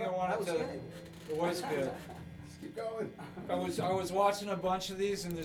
I wanted That was to, good. it was good. Just keep going. I was watching a bunch of these, and